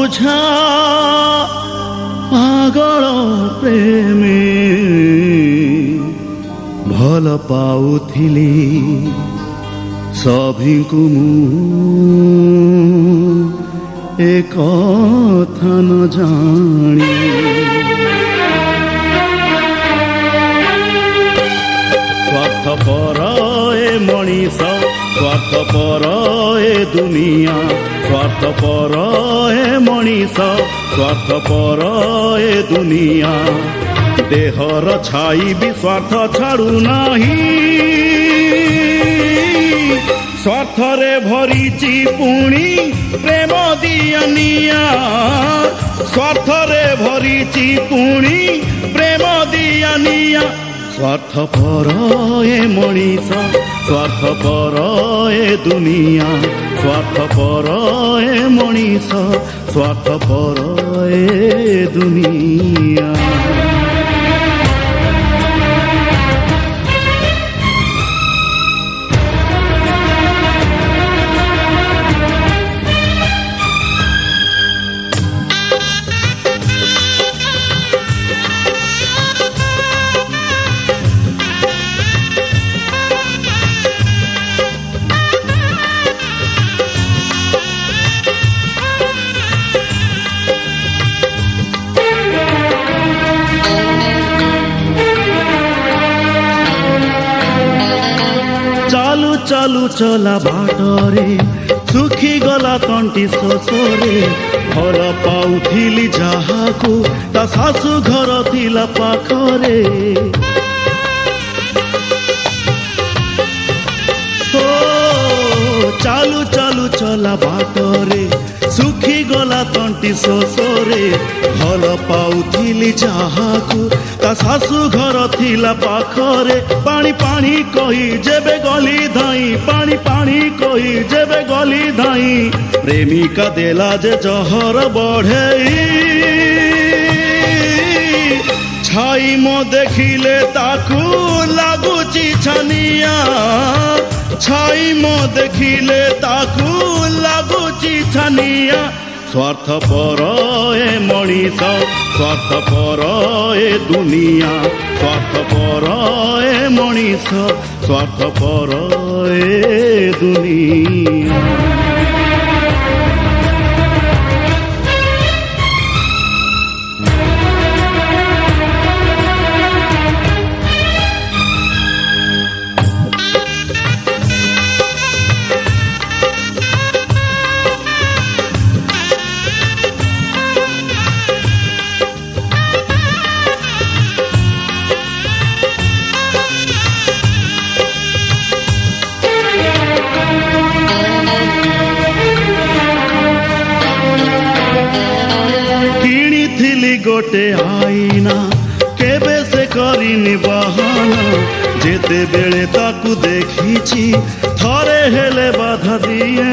ଅବୁଝା ପାଗଳ ପ୍ରେମୀ ଭଲ ପାଉଥିଲି ସଭିଙ୍କୁ ମୁଁ ଏ କଥା ନ ଜାଣି ସ୍ୱାର୍ଥପର ଏ ମଣିଷ ସ୍ୱାର୍ଥପର ଏ ଦୁନିଆ ସ୍ୱାର୍ଥପର ଏ ମଣିଷ ସ୍ୱାର୍ଥପର ଏ ଦୁନିଆ ଦେହର ଛାଇ ବି ସ୍ୱାର୍ଥ ଛାଡୁ ନାହିଁ ସ୍ୱାର୍ଥରେ ଭରିଛି ପୁଣି ପ୍ରେମ ଦିଅନିଆ ସ୍ୱାର୍ଥରେ ଭରିଛି ପୁଣି ପ୍ରେମ ଦିଅନିଆ ସ୍ୱାର୍ଥପର ଏ ମଣିଷ ସ୍ୱାର୍ଥପର ଏ ଦୁନିଆ ସ୍ୱାର୍ଥପର ଏ ମଣିଷ ସ୍ୱାର୍ଥପର ଏ ଦୁନିଆ ଚାଲୁ ଚଲା ବାଟରେ ଶୁଖିଗଲା ତଣ୍ଟି ଶୋଷରେ ଭଲ ପାଉଥିଲି ଯାହାକୁ ତା ଶାଶୁ ଘର ଥିଲା ପାଖରେ ଚାଲୁ ଚାଲୁ ଚଲା ବାଟରେ ଶୁଖିଗଲା ତଣ୍ଟି ଶୋଷରେ ଭଲ ପାଉଥିଲି ଯାହାକୁ ତା ଶାଶୁ ଘର ଥିଲା ପାଖରେ ପାଣି ପାଣି କହି ଯେବେ ଗଲି ଧାଇଁ ପାଣି ପାଣି କହି ଯେବେ ଗଲି ଧାଇଁ ପ୍ରେମିକା ଦେଲା ଯେ ଜହର ବଢ଼େଇ ଛାଇ ମୋ ଦେଖିଲେ ତାକୁ ଲାଗୁଛି ଛାନିଆ ଛାଇ ମୋ ଦେଖିଲେ ତାକୁ ଲାଗୁଛି ଛାନିଆ ସ୍ୱାର୍ଥପର ଏ ମଣିଷ ସ୍ୱାର୍ଥପର ଏ ଦୁନିଆ ସ୍ୱାର୍ଥପର ଏ ମଣିଷ ସ୍ୱାର୍ଥପର ଏ ଦୁନିଆ गोटे आईना केबे से करिनी बहाना जेते बेले ताकू देखिछि थरे हेले बाधा दिए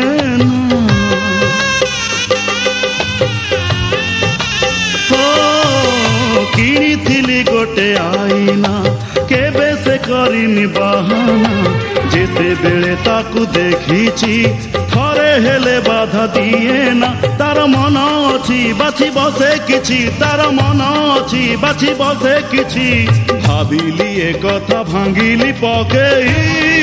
किनिथिली गोटे आईना केबे से करिनी बहाना जेते बेले ताकू देखिछि थरे हेले बाधा दिए ना तार मन अछि बाछि बसे किछि तार मन अछि बाछि बसे किछि भाबिली ए कथा भांगिली पकेई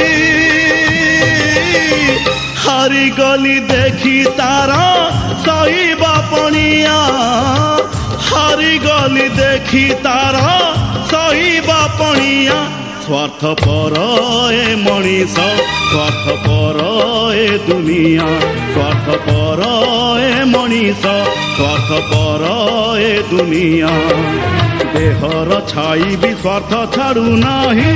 हारी गली देखी तारा सहीबा पणिया हारी गली देखी तारा सहीबा पणिया स्वार्थपर ए मनीष स्वार्थपर ए दुनिया स्वार्थपर ए मनीष स्वार्थपर ए दुनिया देहर छाई भी स्वार्थ छाड़ू नाही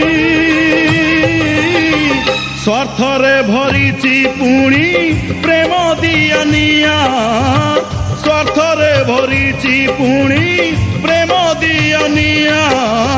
स्वार्थरे भरिछि पुणी प्रेम दियनिया स्वार्थरे भरिछि पुणी प्रेम दियनिया